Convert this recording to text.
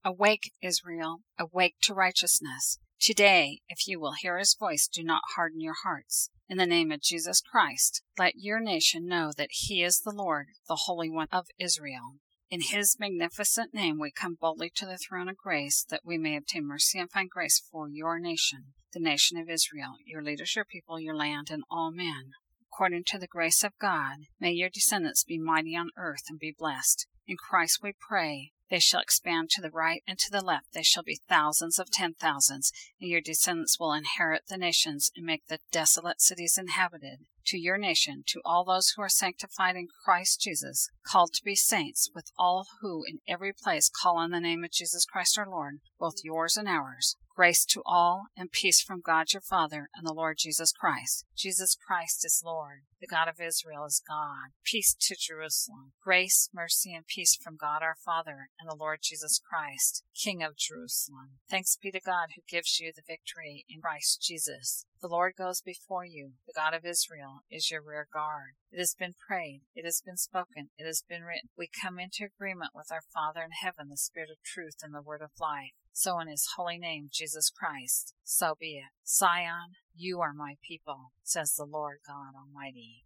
Awake, Israel, awake to righteousness. Today, if you will hear his voice, do not harden your hearts. In the name of Jesus Christ, let your nation know that he is the Lord, the Holy One of Israel. In his magnificent name we come boldly to the throne of grace, that we may obtain mercy and find grace for your nation, the nation of Israel, your leaders, your people, your land, and all men. According to the grace of God, may your descendants be mighty on earth and be blessed. In Christ we pray. They shall expand to the right and to the left. They shall be thousands of 10,000s, and your descendants will inherit the nations and make the desolate cities inhabited. To your nation, to all those who are sanctified in Christ Jesus, called to be saints, with all who in every place call on the name of Jesus Christ our Lord, both yours and ours. Grace to all, and peace from God your Father and the Lord Jesus Christ. Jesus Christ is Lord. The God of Israel is God. Peace to Jerusalem. Grace, mercy, and peace from God our Father and the Lord Jesus Christ, King of Jerusalem. Thanks be to God who gives you the victory in Christ Jesus. The Lord goes before you. The God of Israel is your rear guard. It has been prayed. It has been spoken. It has been written. We come into agreement with our Father in heaven, the Spirit of truth and the Word of life. So in his holy name, Jesus Christ, so be it. Zion, you are my people, says the Lord God Almighty.